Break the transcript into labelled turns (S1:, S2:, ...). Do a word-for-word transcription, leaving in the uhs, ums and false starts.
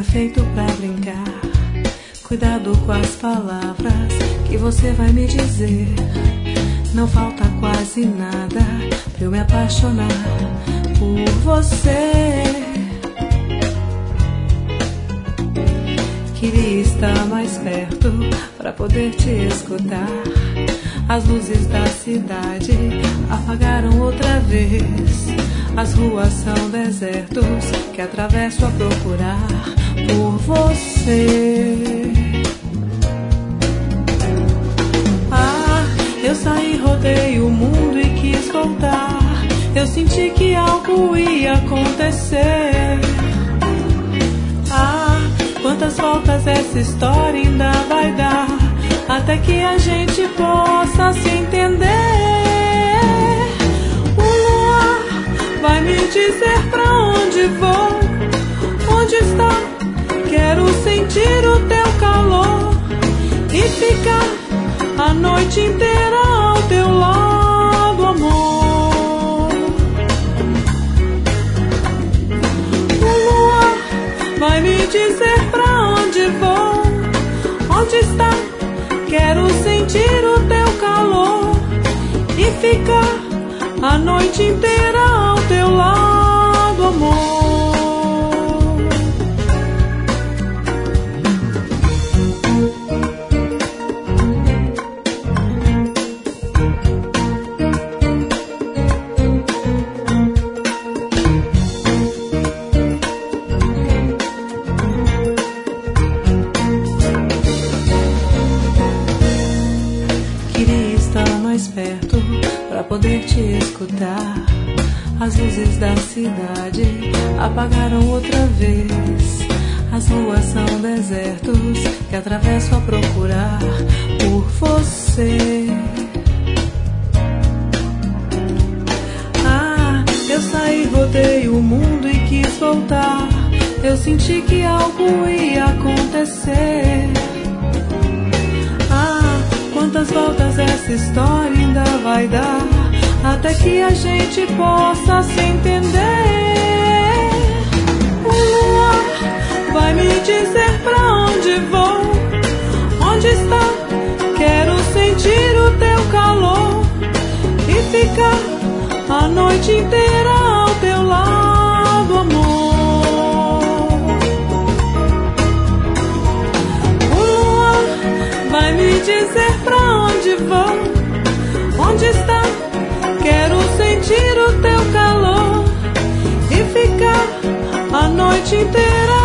S1: feito pra brincar. Cuidado com as palavras que você vai me dizer. Não falta quase nada pra eu me apaixonar por você. Queria estar mais perto pra poder te escutar. As luzes da cidade apagaram outra vez. As ruas são desertos que atravesso a procurar por você. Ah, eu saí, rodei o mundo e quis voltar. Eu senti que algo ia acontecer. Ah, quantas voltas essa história ainda vai dar, até que a gente possa se entender. O luar vai me dizer pra onde vou, onde está. Quero sentir o teu calor e ficar a noite inteira ao teu lado, amor. O luar vai me dizer pra onde vou, onde está. Quero sentir o teu calor e ficar a noite inteira ao teu lado, amor. Perto pra poder te escutar. As luzes da cidade apagaram outra vez. As ruas são desertos que atravesso a procurar por você. Ah, eu saí, rodei o mundo e quis voltar. Eu senti que algo ia acontecer. Quantas voltas essa história ainda vai dar, até que a gente possa se entender. O luar vai me dizer pra onde vou, onde está. Quero sentir o teu calor e ficar a noite inteira ao teu lado, amor. O luar vai me dizer pra onde vou, onde está. Quero sentir o teu calor e ficar a noite inteira